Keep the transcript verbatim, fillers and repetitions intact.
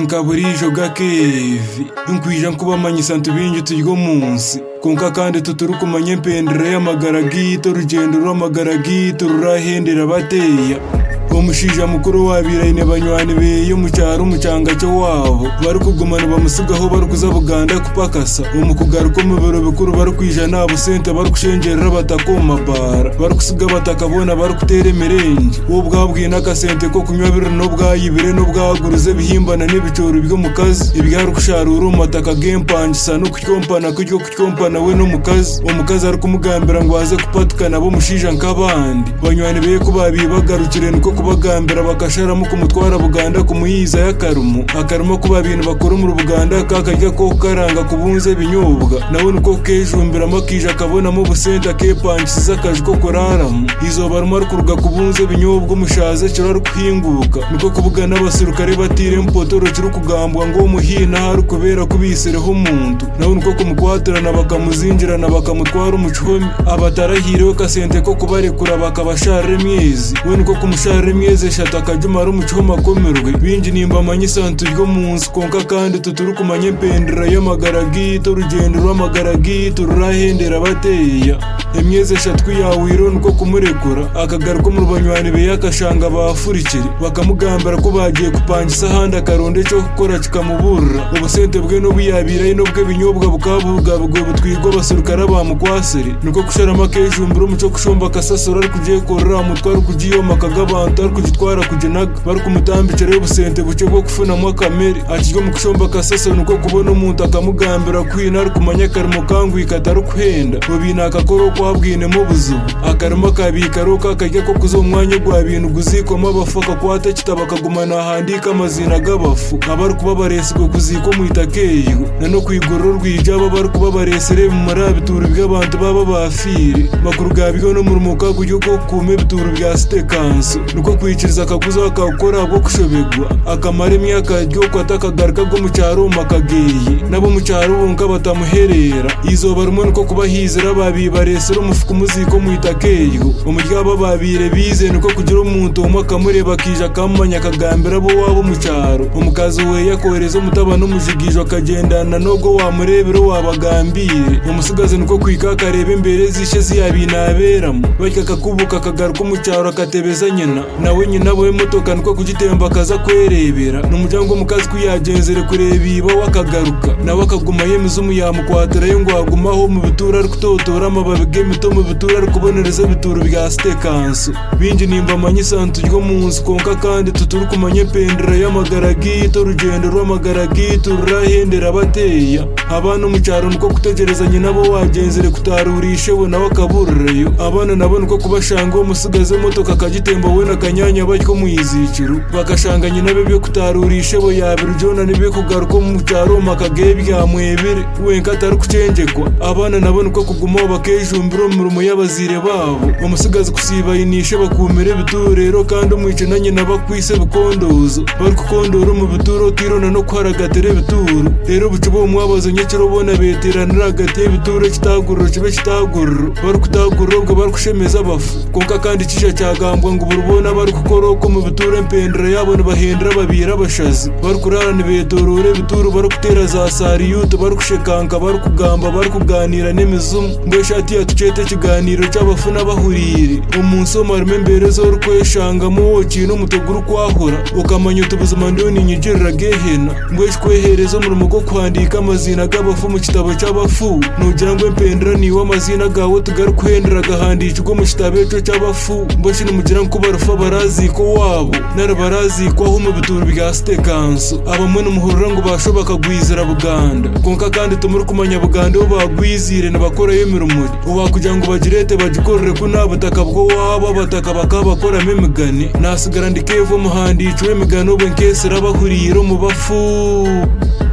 nkaburijo gakevi nkwija nkubamanyisa ntubingi turyo munsi konka kandi tuturi kumanya empendera y'amagara gitu urugendo rw'amagara gitu rurahendera bateya omushija mukuru wabiraine banywani beyo mu cyaro umucanga cyo wabo bari kugumana bamusigaho bari kuza Buganda kupakasa umukugaruka mu biro bikuru bari kwijana abusente bari kushengerera batakoma bara bari kusiga batakabona bari kutera emirenge wo bwabwiye nakasente ko kunywa biro no bwayibire no bwaguruze bihimbana n'ibicoro byo mukazi ibyari kusharura umataka gempangisa no kutyompana kujyo kutyompana we no mukazi umukazi ari kumugambira ngo aze kupatukana bo mushija nk'abandi banywani beye kubabibagarukire niko kubagambira bakasharamo kumutwara Buganda kumuyiza y'akarumu akarumo kuba bintu bakora mu Buganda kakarya ko karanga kubunze binyobwa nawe nuko kejumbira makije akabonamo busenta kepangisiza akaje ko koraramu izo barimo rukuruga kubunze binyobwa umushaze cyo ruhinguka nuko kubugana abasirukare batire mpotoro cyo kugambwa ngo muhina hari kubera kubisereho umuntu nawe nuko kumukwatirana bakamuzinjirana bakamutwara umucomi abatarahirewe kasente ko kubarekura bakabashare myezi we nuko kumushare mweze shataka jumara umuchoma komerwe binji nimba amanyisa ntujyo munsi konka kandi tuturi kumanya empendera y'amagara gitu urugendo rw'amagara gitu rurahendera bateya emyeze shatwi yawiro nuko kumurekura akagaruka mu banywani be yakashanga bafurikire bakamugambira ko bagiye kupangisa handi akaronde cyo gukora kikamubura ubusente bwe no buyabira ino bwe binyobwa bukabuga bwe butwirwa basurukara bamukwasere nuko kusharama kejumbura umuco kushomba kasasura ari kugiye korora mutwara kugiyo makagabanta ari kugitwara kugenaga bari kumutambikira y'ubusente buce bwo kufunamo akamere akijwe mu kushomba kasasura nuko kubona umuntu akamugambira kwina ari kumanya karimo kangwika atari kuhenda bobina akakoro kwabwinemo buzubu akarimo kabika roka akajya ko kuzo umwanya gwa bintu guzikoma abafaka kwata kitabakagumana handika amazina gabafu abari kuba baresiko kuziko mu itakeyo nano kwigororo rwijaba bari kuba baresere mu marabituru by'abantu baba bafire makuru gabigo no murumuka kujyo ko kume bituru bya stekanso nuko kwikiriza akaguza akakora bwo kushobegwa akamara imyaka ryo kwatakagaruka go mu cyaro makageye nabo mu cyaro bonka batamuherera izo barimo nuko kubahizira babibaresera umufuku muziko mu itakeyo umurya babire bize nuko kugira umuntu umwe akamureba kija kamanya kagambira bo wabo mu cyaro umukazi we yakohereza umutabano umujigijo akagendana nogo wamurebero wabagambire umusigaze nuko kwika karebe imbere zishe ziyabinaberamo bakika kakubuka kagaruka mu cyaro akatebeza nyina nawe nyina bo motoka nuko kugitemba kaza kwerebera numuryango mukazi kuyagenzere kureba iba wakagaruka nawe akaguma yemizumu yamukwatira yo ngo agumaho mu bitura ari kutotora amababi gemito mu bitura ari kubonereza bituru bya stekanso binji nimba amanyisa ntujyo munsi konka kandi tuturi kumanya empendera y'amagara gitu urugendo rw'amagara gitu rurahendera bateya abana mu cyaro nuko kutegereza nyina bo wagenzere kutarurishe bo nawe akaburreyo abana nabo nuko kubashanga umusigaze motoka kagitemba we nakanyanya bacyo muyiziciro bakashanga nyina be byo kutarurishe bo yabirujona nibe kugaruka mu cyaro makage byamwebere wenka atari kucengekwa abana nabo nuko kuguma bakejumbiro mu rumo y'abazire babo umusigaze kusiba inishe bakumere biturero kandi umwice na nyina bakwise bikondozo bari kukondora mu bituro tirona no kwaragatire bituru rero bucubo mwabazo nyekero bona beteranira agate bituro kitagururo kibe kitagururo bari kutagururo ngo bari kushemeza abafu konka kandi cisha cyagambwa ngo burubona bari kukoroko mu bituro empendera yabo bahendera babira bashazi bari kurarana betorore bituru bari kutera za sariyuto bari kushekanka bari kugamba bari kuganira n'imizumu ngo shati yatucete kiganiro cy'abafu n'abahurire umunsi wo marime mbere zo rukweshangamo wokintu mutoguru kwahora ukamanya utubuzima ndoni nyigerera gehena ngo eshkweherezo mu rumo kwandika amazina g'abafu mu kitabo cy'abafu nugira ngo empendera ni wa mazina gawo tugaru kuhendera gahandikirwa mu kitabo cyo cy'abafu mboshi numugira ngo barufa barazi ko wabo nara barazi ko aho mu bituru bya stekanso abamwe n'umuhurura ngo bashoboka gwizira Buganda konka kandi tumuri kumanya Buganda bo bagwizire nabakora yemirumuri ubakugira ngo bagirete bagikorere ko nabutaka bwo wabo bataka bakabakora memigane nasigara ndikevo muhandicwe migano bwe nkesera bahuriro mu bafu